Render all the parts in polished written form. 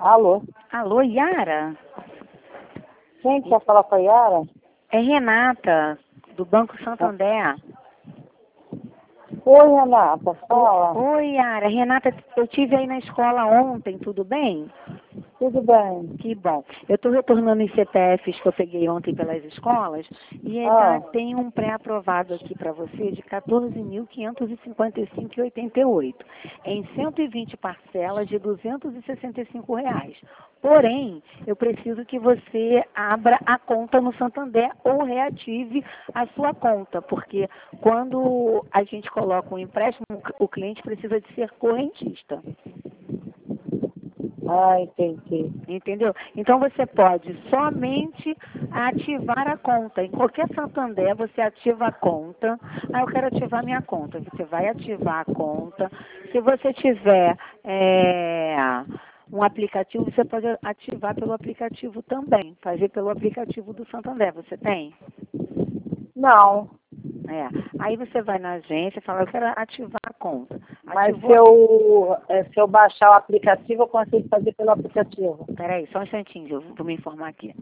Alô? Alô, Yara? Quem quer falar com a Yara? É Renata, do Banco Santander. Oi, Renata, fala. Oi, Yara. Renata, eu estive aí na escola ontem, tudo bem? Tudo bem? Que bom. Eu estou retornando os CPFs que eu peguei ontem pelas escolas e ainda tem um pré-aprovado aqui para você de 14.555,88 em 120 parcelas de R$ 265. Porém, eu preciso que você abra a conta no Santander ou reative a sua conta, porque quando a gente coloca um empréstimo, o cliente precisa de ser correntista. Entendi. Entendeu? Então você pode somente ativar a conta. Em qualquer Santander você ativa a conta. Eu quero ativar minha conta. Você vai ativar a conta. Se você tiver um aplicativo, você pode ativar pelo aplicativo também. Fazer pelo aplicativo do Santander. Você tem? Não, Aí você vai na agência e fala, eu quero ativar a conta. mas Ativou. se eu baixar o aplicativo, eu consigo fazer pelo aplicativo. Peraí, só um instantinho, eu vou me informar aqui.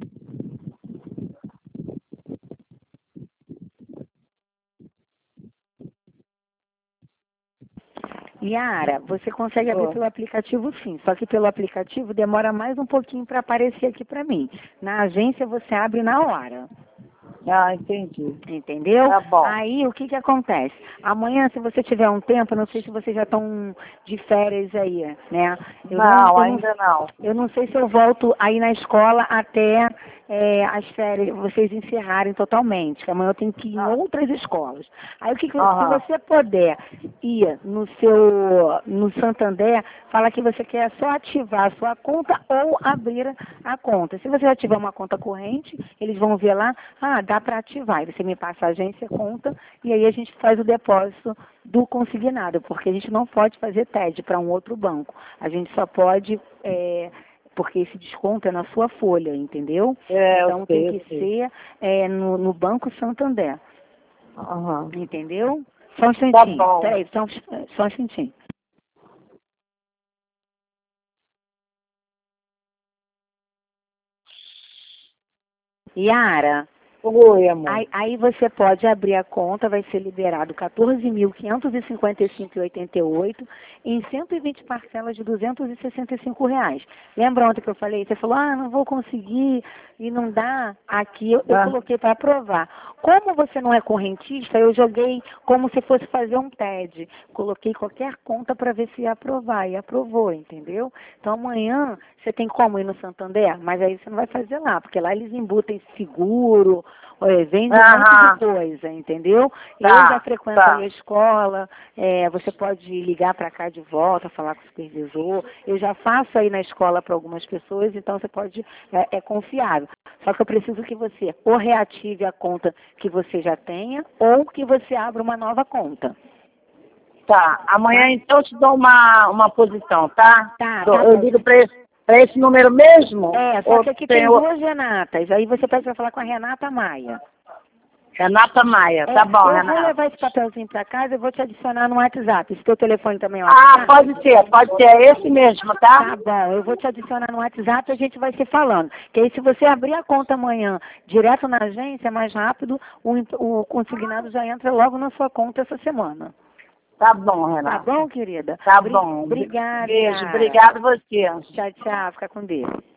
Yara, você consegue abrir pelo aplicativo sim, só que pelo aplicativo demora mais um pouquinho para aparecer aqui para mim. Na agência você abre na hora. Entendi. Entendeu? Tá bom. Aí o que acontece? Amanhã, se você tiver um tempo, eu não sei se vocês já estão de férias aí, né? Ainda não. Eu não sei se eu volto aí na escola até as férias, vocês encerrarem totalmente, que amanhã eu tenho que ir em outras escolas. Aí se você puder ir no Santander, fala que você quer só ativar a sua conta ou abrir a conta. Se você já tiver uma conta corrente, eles vão ver lá, dá para ativar. Aí você me passa a agência, conta, e aí a gente faz o depósito do consignado, porque a gente não pode fazer TED para um outro banco. A gente só pode, porque esse desconto é na sua folha, entendeu? Então tem que ser no Banco Santander. Entendeu? Só um instantinho. Tá bom. Peraí, só um instantinho. Yara, Oi, amor. aí você pode abrir a conta, vai ser liberado 14.555,88 em 120 parcelas de R$ 265. Lembra ontem que eu falei? Você falou, não vou conseguir e não dá. Aqui eu coloquei para aprovar. Como você não é correntista, eu joguei como se fosse fazer um TED. Coloquei qualquer conta para ver se ia aprovar e aprovou, entendeu? Então amanhã você tem como ir no Santander, mas aí você não vai fazer lá, porque lá eles embutem seguro, vende um monte de coisa, entendeu? Eu já frequento a escola, você pode ligar para cá de volta, falar com o supervisor. Eu já faço aí na escola para algumas pessoas, então você pode, é confiável. Só que eu preciso que você ou reative a conta que você já tenha, ou que você abra uma nova conta. Amanhã então eu te dou uma posição, tá? Eu ligo para esse número mesmo? Só que aqui tem duas Renatas. Aí você pede para falar com a Renata Maia. Renata Maia, tá bom, Eu Renata. vou levar esse papelzinho para casa e vou te adicionar no WhatsApp. Esse teu telefone também é o WhatsApp? Pode ser, é esse mesmo, tá? Tá bom, eu vou te adicionar no WhatsApp e a gente vai se falando. Que aí se você abrir a conta amanhã direto na agência, é mais rápido, o consignado já entra logo na sua conta essa semana. Tá bom, Renata. Tá bom, querida? Tá bom. Obrigada. Beijo, obrigado você. Tchau, tchau. Fica com Deus.